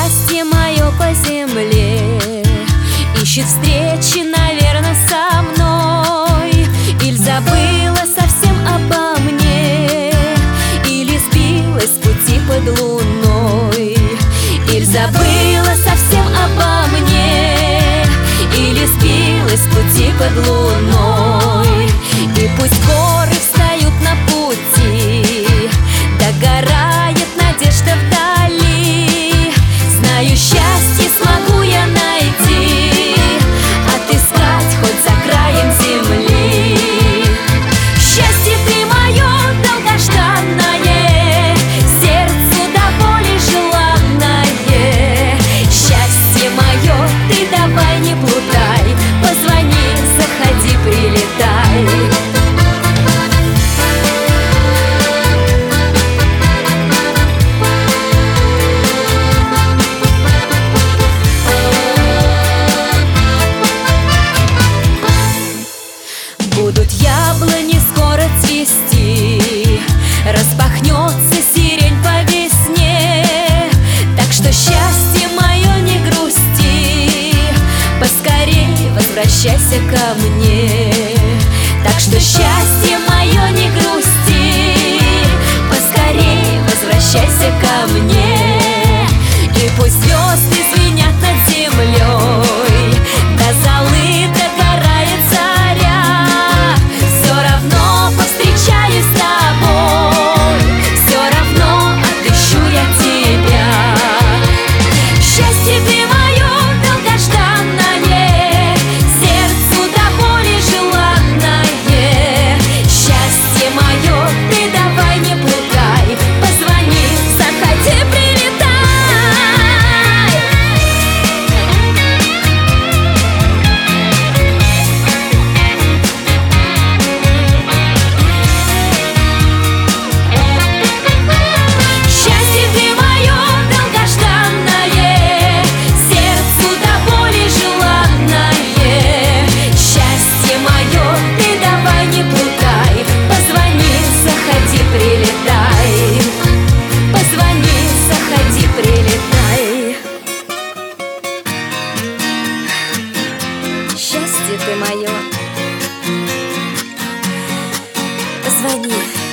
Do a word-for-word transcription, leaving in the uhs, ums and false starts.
счастье мое по земле, ищет встречи, наверное, со мной. Иль забыла совсем обо мне, или сбилась с пути под луной. Иль забыла совсем обо мне, или сбилась с пути под луной. И пусть горы встают на пути, догорает надежда вдали. Знаю, счастье смогу я найти, отыскать хоть за краем земли. Счастье ты мое долгожданное, сердцу до боли желанное. Счастье мое, ты давай не плутай, позвони, заходи, прилетай. Будут яблони скоро цвести, распахнется сирень по весне. Так что счастье мое, не грусти, поскорей возвращайся ко мне. Так что счастье мое, не грусти, поскорей возвращайся ко мне. И пусть звезды звенят над землей, до золы догорает заря, все равно повстречаюсь с тобой, все равно отыщу я тебя. Счастье ты мое долгожданное, сердцу до боли желанное. Счастье мое, ты давай не плутай, позвони, заходи, прилетай. Счастье ты мое долгожданное, сердцу до боли желанное. Счастье мое, ты давай не плутай, позвони, заходи, прилетай. Позвони, заходи, прилетай. Счастье ты мое, позвони.